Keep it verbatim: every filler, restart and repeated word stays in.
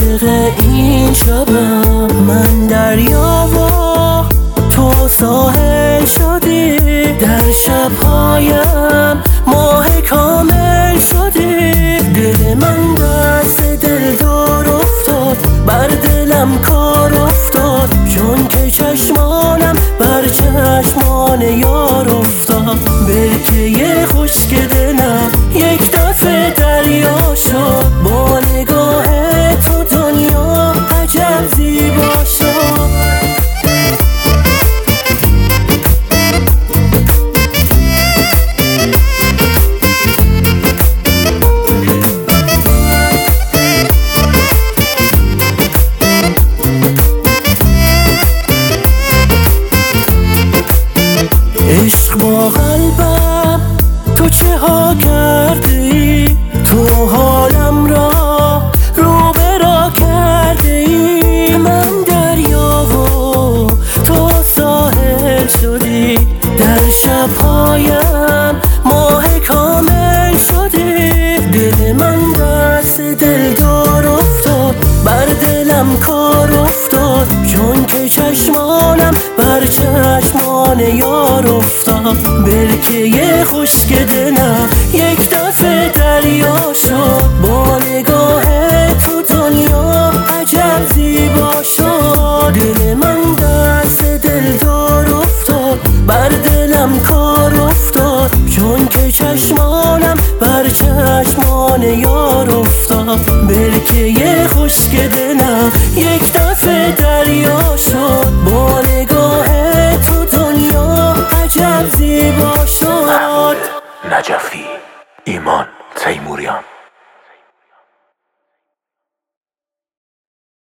عاشق این شبم. من دریا و تو ساحل شدی، در شبهایم ماه کامل شدی. دل من دست دل دور افتاد، بر دلم کار افتاد، چون که چشمانم بر چشمان یار افتاد. برکه خشک دلم یک دفعه دریا شد، با نگاه تو دنیا عجب زیبا شد. عشق با قلبم تو چه ها کردی، تو حالم را رو به را کردی. من دریا و تو ساحل شدی، در شبهایم ماه کامل شدی. دل من دست دل دور افتاد، بر دلم کار افتاد، چون که چشمانم بر چشمان یار افتاد. برکه خشک دلم یک دفعه دریا شد، با نگاه تو دنیا عجب زیبا شد. دل من دست دل دور افتاد، بر دلم کار افتاد، چون که چشمانم بر چشمان یار افتاد. برکه خشک دلم یک دفعه دریا شد، با نگاه تو دنیا عجب زیبا شد. نجفی، ایمان تیموریان.